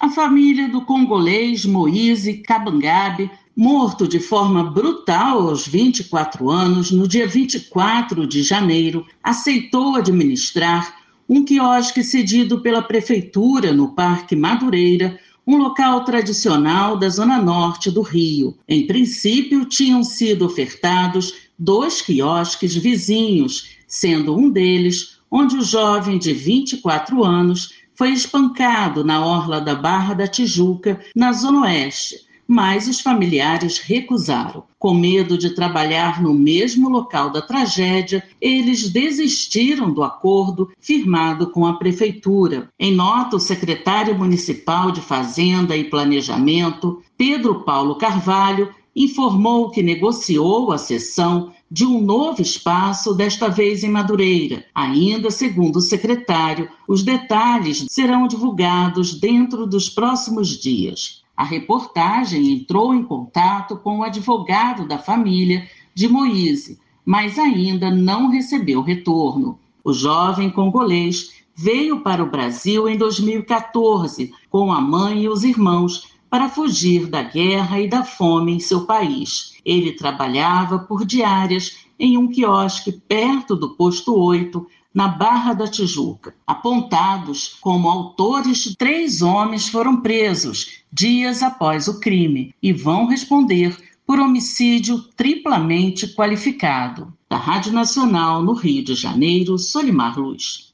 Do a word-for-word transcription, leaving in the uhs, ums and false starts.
A família do congolês Moise Kabangabe, morto de forma brutal aos vinte e quatro anos, no dia vinte e quatro de janeiro, aceitou administrar um quiosque cedido pela prefeitura no Parque Madureira, um local tradicional da zona norte do Rio. Em princípio, tinham sido ofertados dois quiosques vizinhos, sendo um deles onde o jovem de vinte e quatro anos foi espancado na orla da Barra da Tijuca, na Zona Oeste, mas os familiares recusaram. Com medo de trabalhar no mesmo local da tragédia, eles desistiram do acordo firmado com a prefeitura. Em nota, o secretário municipal de Fazenda e Planejamento, Pedro Paulo Carvalho, informou que negociou a cessão de um novo espaço, desta vez em Madureira. Ainda, segundo o secretário, os detalhes serão divulgados dentro dos próximos dias. A reportagem entrou em contato com o advogado da família de Moise, mas ainda não recebeu retorno. O jovem congolês veio para o Brasil em dois mil e quatorze com a mãe e os irmãos para fugir da guerra e da fome em seu país. Ele trabalhava por diárias em um quiosque perto do posto oito, na Barra da Tijuca. Apontados como autores, três homens foram presos dias após o crime e vão responder por homicídio triplamente qualificado. Da Rádio Nacional, no Rio de Janeiro, Solimar Luz.